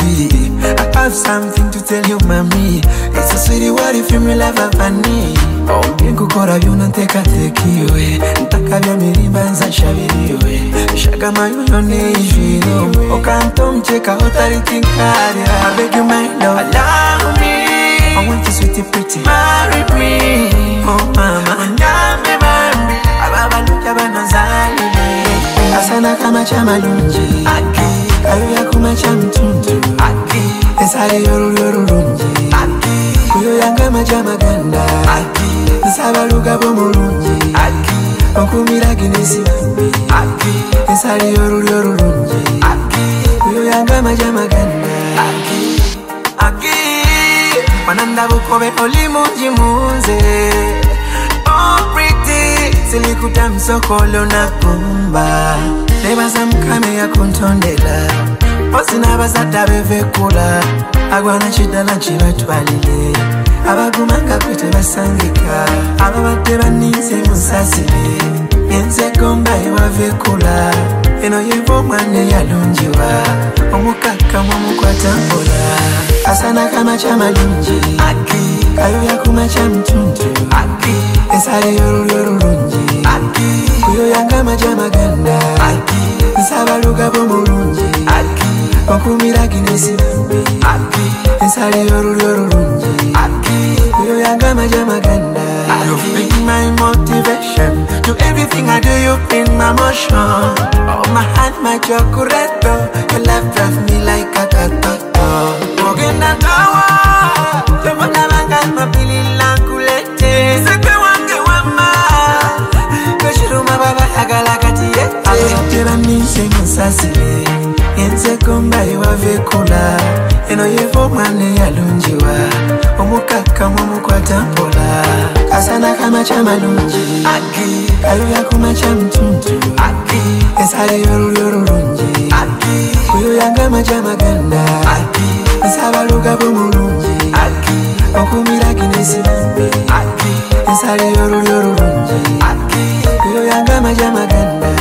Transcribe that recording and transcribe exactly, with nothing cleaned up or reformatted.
sweetie, I have something to tell you, mommy. It's a sweetie, what if you me love a funny? Oh, bingu kora yuna teka tekiwe, ntaka vya mirimba nza shabiriwe. Shaga mayuno ne ishwino, okanto mcheka otari tinkaria. I beg you my love, allow me, I want you sweetie pretty, marry me. Oh mama, nyame mami, ababa luka banazali me. Asana kama chama lunji, aki, kayo ya kuma chamtuntu, aki. Esari yoru yoru lunji, aki. Kuyo yanga majama ganda, aki. Esaba luka bomo lunji, aki. Okumira ginesi mami, aki. Esari yoru yoru lunji, aki. Kuyo yanga majama ganda, aki. Aki. Mananda bukobe olimunji munze. Oh pretty, silikuta msokolo na kumba. Nebasa mkame ya kuntondela, osina basata bevekula. Agwana chidala chibatwalile, abagumanga kwete basangika. Ababate baninze musasile, yenze gomba ewavekula. Eno yevo mwane yalunjiwa, omukaka mwamukwata mbola. Asana kama chama lunji, aki. Kayo ya kuma chamtuntu, aki. Esare yoru yoru lunji, aki. Kuyo yanga majama ganda, aki. Esaba luga bomo lunji, aki. Okumira ginesi mami, aki. Esare yoru yoru lunji, aki. Kuyo yanga majama ganda, aki. You've been my motivation to everything I do, you've been my motion. Oh my hand, my chocolate, your love drives me like a katoto. Ogenda tawa, tewanda manga mapili lankulete. Sekwe wange wama, koshiruma baba agala katiye. Abetera nise musasile, yenze komba ewavekula. Eno yevo mwane yalunjiwa, omukaka mwamukwata mpola. Asana kama chama lunji, aki. Kayo ya kuma chamtuntu, aki. Esare yoru yoru lunji, aki. Kuyo yanga majama ganda, aki. Esaba luga bomo lunji, aki. Okumira ginesi mami, aki. Esare yoru yoru lunji, aki. Kuyo yanga majama ganda.